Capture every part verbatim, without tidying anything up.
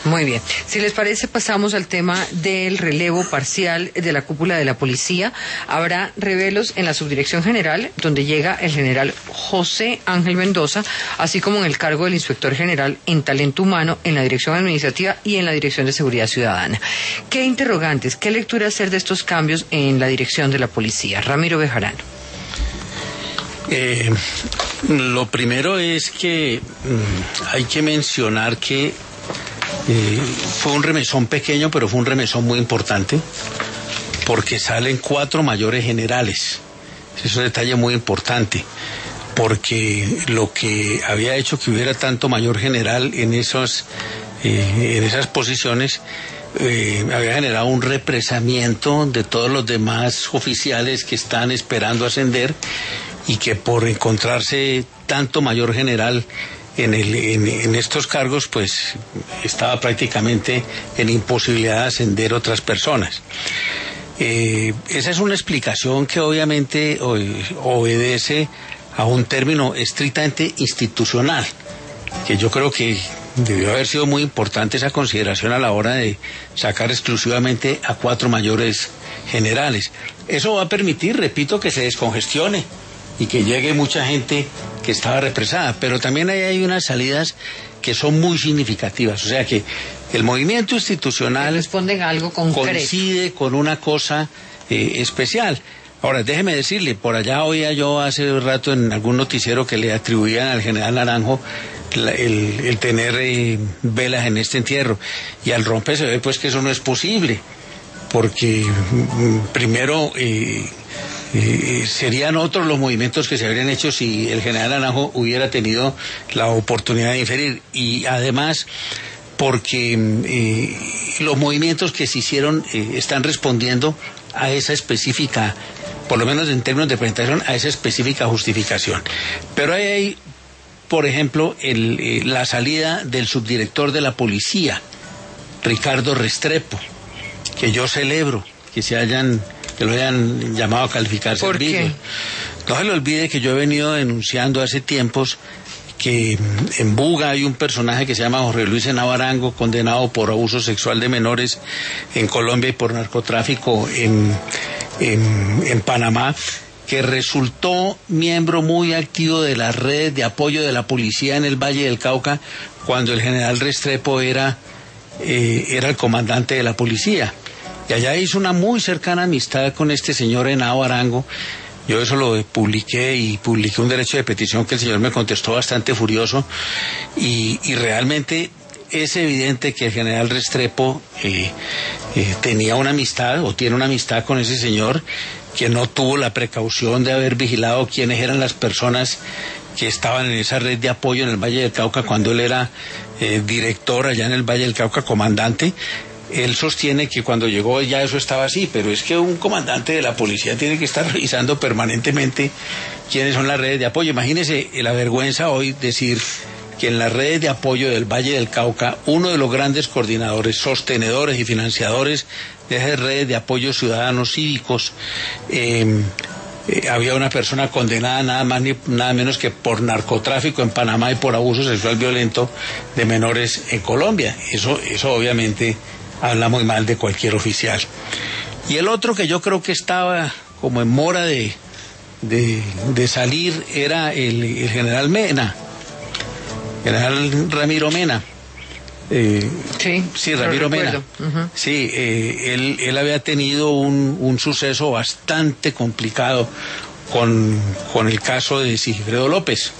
Muy bien. Si les parece, pasamos al tema del relevo parcial de la cúpula de la policía. Habrá revelos en la Subdirección General, donde llega el general José Ángel Mendoza, así como en el cargo del inspector general en talento humano, en la Dirección Administrativa y en la Dirección de Seguridad Ciudadana. ¿Qué interrogantes, qué lectura hacer de estos cambios en la dirección de la policía? Ramiro Bejarano. Eh, lo primero es que mmm, hay que mencionar que Eh, fue un remesón pequeño, pero fue un remesón muy importante, porque salen cuatro mayores generales. Es un detalle muy importante, porque lo que había hecho que hubiera tanto mayor general en esos, eh, en esas posiciones, eh, había generado un represamiento de todos los demás oficiales que están esperando ascender, y que por encontrarse tanto mayor general En, el, en, en estos cargos, pues estaba prácticamente en imposibilidad de ascender otras personas. Eh, esa es una explicación que obviamente obedece a un término estrictamente institucional, que yo creo que debió haber sido muy importante esa consideración a la hora de sacar exclusivamente a cuatro mayores generales. Eso va a permitir, repito, que se descongestione y que llegue mucha gente que estaba represada, pero también ahí hay unas salidas que son muy significativas, o sea que el movimiento institucional responde a algo concreto, coincide con una cosa eh, especial. Ahora, déjeme decirle, por allá oía yo hace un rato en algún noticiero que le atribuían al general Naranjo la, el, el tener eh, velas en este entierro, y al rompe se ve pues que eso no es posible, porque mm, primero eh, Eh, serían otros los movimientos que se habrían hecho si el general Naranjo hubiera tenido la oportunidad de inferir, y además porque eh, los movimientos que se hicieron eh, están respondiendo a esa específica, por lo menos en términos de presentación, a esa específica justificación. Pero ahí hay, por ejemplo, el, eh, la salida del subdirector de la policía, Ricardo Restrepo, que yo celebro que se hayan que lo hayan llamado a calificar servicio. No se le olvide que yo he venido denunciando hace tiempos que en Buga hay un personaje que se llama Jorge Luis Henao Arango, condenado por abuso sexual de menores en Colombia y por narcotráfico en, en, en Panamá, que resultó miembro muy activo de las redes de apoyo de la policía en el Valle del Cauca cuando el general Restrepo era, eh, era el comandante de la policía. Y allá hizo una muy cercana amistad con este señor Henao Arango. Yo eso lo publiqué y publiqué un derecho de petición que el señor me contestó bastante furioso. Y, y realmente es evidente que el general Restrepo eh, eh, tenía una amistad o tiene una amistad con ese señor, que no tuvo la precaución de haber vigilado quiénes eran las personas que estaban en esa red de apoyo en el Valle del Cauca cuando él era eh, director allá en el Valle del Cauca, comandante. Él sostiene que cuando llegó ya eso estaba así, pero es que un comandante de la policía tiene que estar revisando permanentemente quiénes son las redes de apoyo. Imagínese la vergüenza hoy decir que en las redes de apoyo del Valle del Cauca, uno de los grandes coordinadores, sostenedores y financiadores de esas redes de apoyo ciudadanos cívicos, eh, eh, había una persona condenada nada más ni nada menos que por narcotráfico en Panamá y por abuso sexual violento de menores en Colombia. Eso, eso obviamente habla muy mal de cualquier oficial. Y el otro que yo creo que estaba como en mora de, de, de salir era el, el general Mena, general Ramiro Mena. Eh, sí, sí, Ramiro Mena. Uh-huh. Sí, eh, él, él había tenido un, un suceso bastante complicado con, con el caso de Sigifredo López.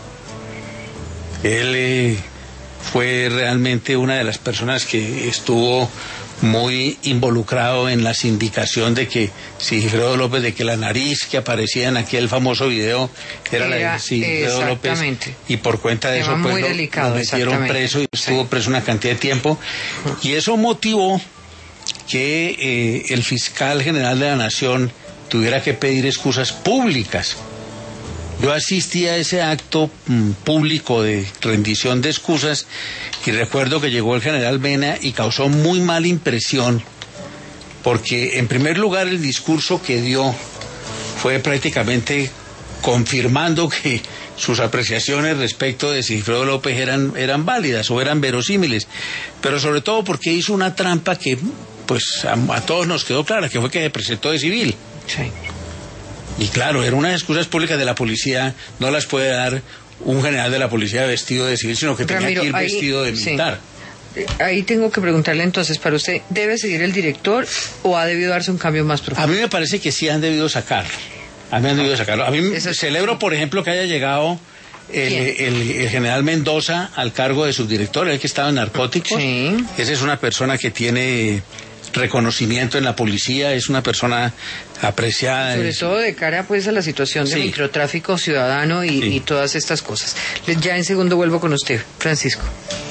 Él eh, fue realmente una de las personas que estuvo muy involucrado en la sindicación de que Sigifredo López, de que la nariz que aparecía en aquel famoso video era, era la de Sigifredo López, y por cuenta de eso pues lo, lo metieron preso y estuvo preso una cantidad de tiempo, y eso motivó que eh, el fiscal general de la Nación tuviera que pedir excusas públicas. Yo asistí a ese acto mm, público de rendición de excusas y recuerdo que llegó el general Mena y causó muy mala impresión, porque en primer lugar el discurso que dio fue prácticamente confirmando que sus apreciaciones respecto de Sigfredo López eran, eran válidas o eran verosímiles, pero sobre todo porque hizo una trampa que pues a, a todos nos quedó clara, que fue que se presentó de civil. Sí. Y claro, eran unas excusas públicas de la policía, no las puede dar un general de la policía vestido de civil, sino que Ramiro, tenía que ir ahí, vestido de militar. Sí. Ahí tengo que preguntarle entonces, para usted, ¿debe seguir el director o ha debido darse un cambio más profundo? A mí me parece que sí han debido sacarlo. A mí han debido sacarlo. A mí es... celebro, por ejemplo, que haya llegado el, el, el general Mendoza al cargo de subdirector, el que estaba en narcóticos. Sí. Esa es una persona que tiene reconocimiento en la policía, es una persona apreciada. Sobre es... todo de cara pues a la situación de sí. microtráfico ciudadano y, sí. y todas estas cosas. Ya en segundo vuelvo con usted, Francisco.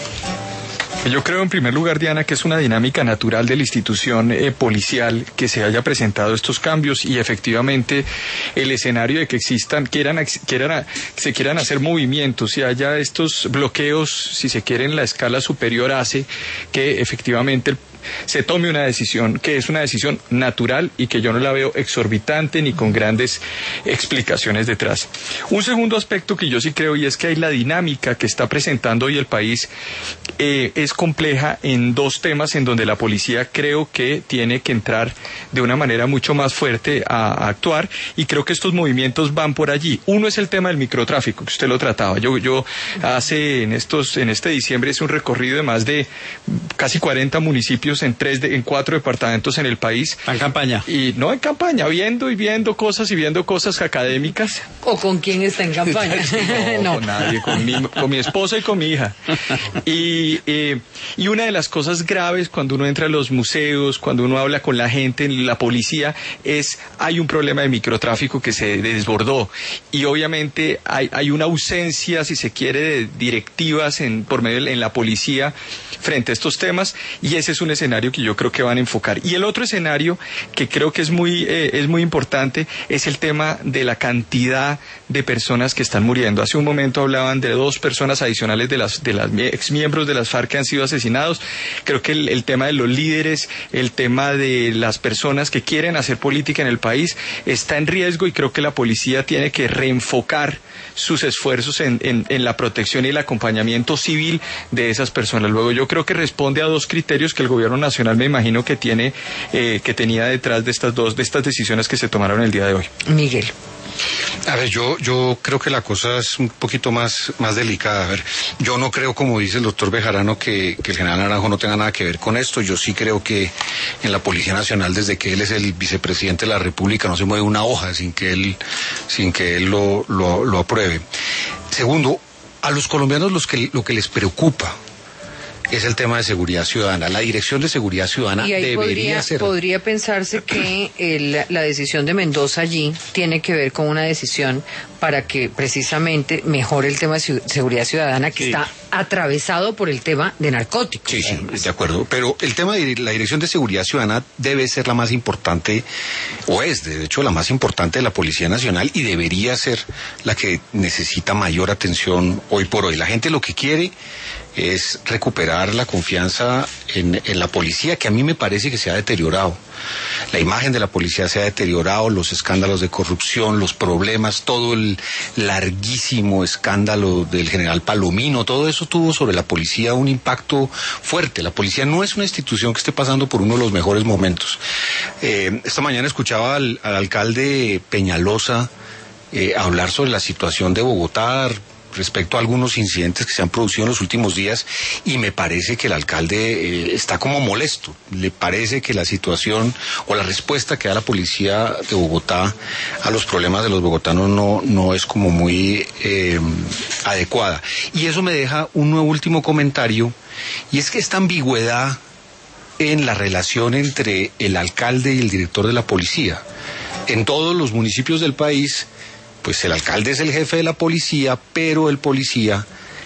Yo creo, en primer lugar, Diana, que es una dinámica natural de la institución eh, policial que se haya presentado estos cambios y efectivamente el escenario de que existan, quieran, quieran, se quieran hacer movimientos y haya estos bloqueos, si se quiere, en la escala superior, hace que efectivamente el se tome una decisión que es una decisión natural y que yo no la veo exorbitante ni con grandes explicaciones detrás. Un segundo aspecto que yo sí creo, y es que hay la dinámica que está presentando hoy el país eh, es compleja en dos temas en donde la policía creo que tiene que entrar de una manera mucho más fuerte a, a actuar, y creo que estos movimientos van por allí. Uno es el tema del microtráfico, que usted lo trataba. Yo, yo hace en estos en este diciembre hice un recorrido de más de casi cuarenta municipios en tres de, en cuatro departamentos en el país. En campaña. Y no en campaña, viendo y viendo cosas y viendo cosas académicas. ¿O con quién está en campaña? no, no, con nadie, con mi, con mi esposa y con mi hija. Y, eh, y una de las cosas graves cuando uno entra a los museos, cuando uno habla con la gente, la policía, es hay un problema de microtráfico que se desbordó. Y obviamente hay, hay una ausencia, si se quiere, de directivas en, por medio de, en la policía frente a estos temas, y ese es un escenario que yo creo que van a enfocar. Y el otro escenario que creo que es muy eh, es muy importante es el tema de la cantidad de personas que están muriendo. Hace un momento hablaban de dos personas adicionales de las de las exmiembros de las FARC que han sido asesinados. Creo que el, el tema de los líderes, el tema de las personas que quieren hacer política en el país está en riesgo, y creo que la policía tiene que reenfocar sus esfuerzos en, en, en la protección y el acompañamiento civil de esas personas. Luego yo creo que responde a dos criterios que el gobierno nacional me imagino que tiene eh, que tenía detrás de estas dos de estas decisiones que se tomaron el día de hoy. Miguel. A ver, yo, yo creo que la cosa es un poquito más, más delicada. A ver, yo no creo, como dice el doctor Bejarano, que, que el general Naranjo no tenga nada que ver con esto. Yo sí creo que en la Policía Nacional, desde que él es el vicepresidente de la República, no se mueve una hoja sin que él, sin que él lo, lo, lo apruebe. Segundo, a los colombianos los que, lo que les preocupa es el tema de seguridad ciudadana. La Dirección de Seguridad Ciudadana y ahí debería podría, ser... podría pensarse que el, la decisión de Mendoza allí tiene que ver con una decisión para que precisamente mejore el tema de seguridad ciudadana, que sí. está atravesado por el tema de narcóticos. Sí, sí, de acuerdo. Pero el tema de la Dirección de Seguridad Ciudadana debe ser la más importante, o es de hecho la más importante de la Policía Nacional, y debería ser la que necesita mayor atención hoy por hoy. La gente lo que quiere es recuperar la confianza en, en la policía, que a mí me parece que se ha deteriorado. La imagen de la policía se ha deteriorado, los escándalos de corrupción, los problemas, todo el larguísimo escándalo del general Palomino, todo eso tuvo sobre la policía un impacto fuerte. La policía no es una institución que esté pasando por uno de los mejores momentos. Eh, esta mañana escuchaba al, al alcalde Peñalosa eh, hablar sobre la situación de Bogotá respecto a algunos incidentes que se han producido en los últimos días, y me parece que el alcalde eh, está como molesto. Le parece que la situación o la respuesta que da la policía de Bogotá a los problemas de los bogotanos no, no es como muy eh, adecuada. Y eso me deja un último comentario, y es que esta ambigüedad en la relación entre el alcalde y el director de la policía. En todos los municipios del país, pues el alcalde es el jefe de la policía, pero el policía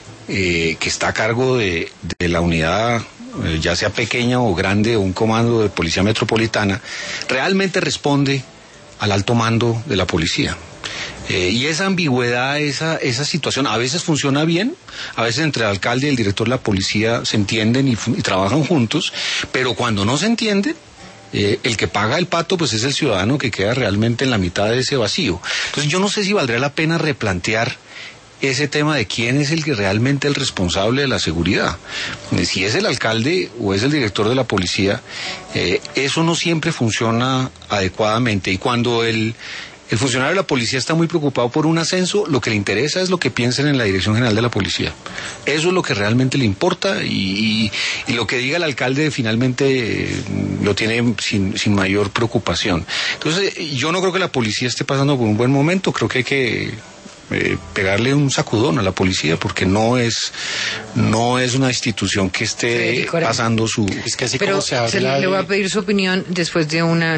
eh, que está a cargo de, de la unidad, eh, ya sea pequeña o grande, o un comando de policía metropolitana, realmente responde al alto mando de la policía. Eh, y esa ambigüedad, esa, esa situación, a veces funciona bien, a veces entre el alcalde y el director de la policía se entienden y, y trabajan juntos, pero cuando no se entienden, eh, el que paga el pato pues es el ciudadano que queda realmente en la mitad de ese vacío. Entonces yo no sé si valdría la pena replantear ese tema de quién es el que realmente el responsable de la seguridad. Si es el alcalde o es el director de la policía, eh, eso no siempre funciona adecuadamente. Y cuando el, el funcionario de la policía está muy preocupado por un ascenso, lo que le interesa es lo que piensen en la Dirección General de la Policía. Eso es lo que realmente le importa y, y, y lo que diga el alcalde finalmente eh, lo tiene sin, sin mayor preocupación. Entonces, yo no creo que la policía esté pasando por un buen momento, creo que hay que Eh, pegarle un sacudón a la policía porque no es no es una institución que esté pasando su... Es que así Pero como se habla se le, de... le voy a pedir su opinión después de una